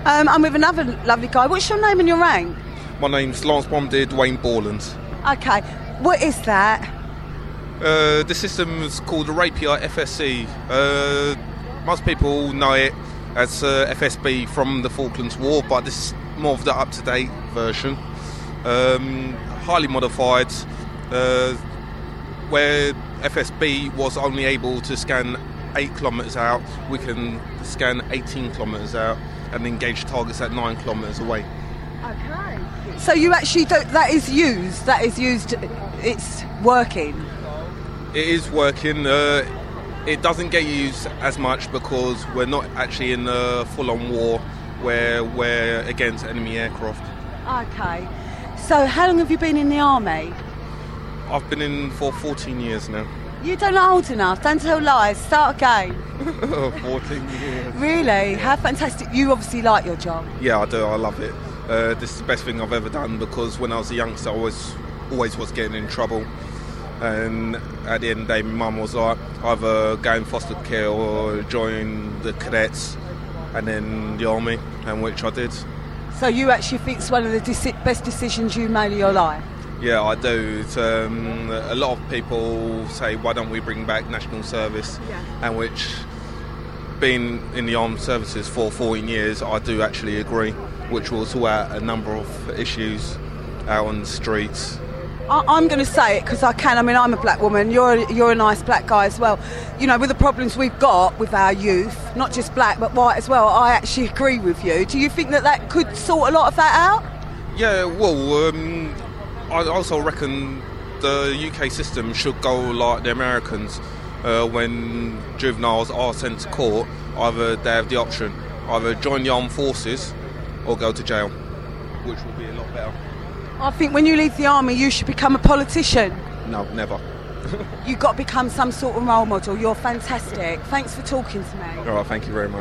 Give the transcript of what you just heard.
I'm with another lovely guy. What's your name and your rank? My name's Lance Bombardier Dwayne Borland. Okay, what is that? The system is called the Rapier FSC. Most people know it as FSB from the Falklands War, but this is more of the up-to-date version. Highly modified, where FSB was only able to scan 8 kilometres out, we can scan 18 kilometres out and engage targets at 9 kilometres away. Okay. So you actually don't, that is used, it's working? It is working. It doesn't get used as much because we're not actually in a full-on war where we're against enemy aircraft. Okay. So how long have you been in the army? I've been in for 14 years now. You don't look old enough. Don't tell lies. Start again. 14 years. Really? How fantastic. You obviously like your job. Yeah, I do. I love it. This is the best thing I've ever done because when I was a youngster, I always was getting in trouble. And at the end of the day, my mum was like, either go in foster care or join the cadets and then the army, and which I did. So you actually think it's one of the best decisions you made in your life? Yeah, I do. A lot of people say, why don't we bring back national service? Yeah. And which, being in the armed services for 14 years, I do actually agree, which will sort out a number of issues out on the streets. I'm going to say it because I can. I mean, I'm a black woman. You're a nice black guy as well. You know, with the problems we've got with our youth, not just black but white as well, I actually agree with you. Do you think that could sort a lot of that out? Yeah, well, I also reckon the UK system should go like the Americans. When juveniles are sent to court, either they have the option, either join the armed forces or go to jail, which will be a lot better. I think when you leave the army, you should become a politician. No, never. You've got to become some sort of role model. You're fantastic. Thanks for talking to me. All right, thank you very much.